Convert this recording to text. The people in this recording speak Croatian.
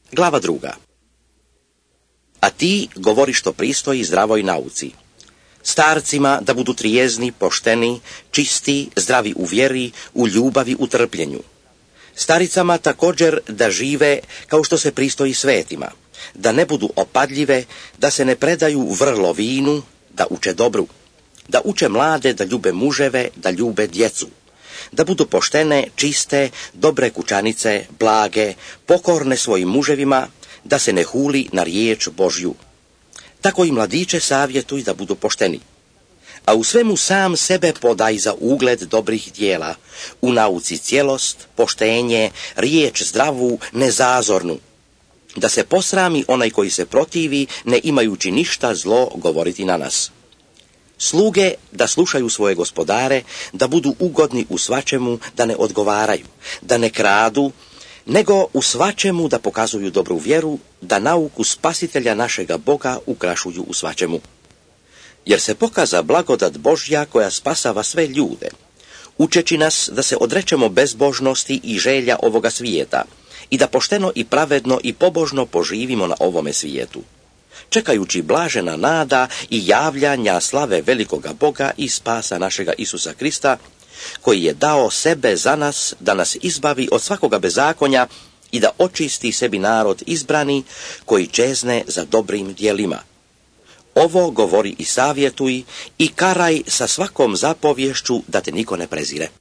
Glava 2. A ti govori što pristoji zdravoj nauci. Starcima da budu trijezni, pošteni, čisti, zdravi u vjeri, u ljubavi, u trpljenju. Staricama također da žive kao što se pristoji svetima, da ne budu opadljive, da se ne predaju vrlo vinu, da uče dobru, da uče mlade, da ljube muževe, da ljube djecu, da budu poštene, čiste, dobre kućanice, blage, pokorne svojim muževima, da se ne huli na riječ Božju. Tako i mladiće savjetuj da budu pošteni. A u svemu sam sebe podaj za ugled dobrih djela, u nauci cijelost, poštenje, riječ zdravu, nezazornu, da se posrami onaj koji se protivi, ne imajući ništa zlo govoriti na nas. Sluge da slušaju svoje gospodare, da budu ugodni u svačemu, da ne odgovaraju, da ne kradu, nego u svačemu da pokazuju dobru vjeru, da nauku Spasitelja našega Boga ukrašuju u svačemu. Jer se pokaza blagodat Božja koja spasava sve ljude, učeći nas da se odrećemo bezbožnosti i želja ovoga svijeta i da pošteno i pravedno i pobožno poživimo na ovome svijetu, čekajući blažena nada i javljanja slave velikoga Boga i spasa našega Isusa Krista, koji je dao sebe za nas da nas izbavi od svakoga bezakonja i da očisti sebi narod izbrani koji čezne za dobrim djelima. Ovo govori i savjetuj i karaj sa svakom zapovješću da te niko ne prezire.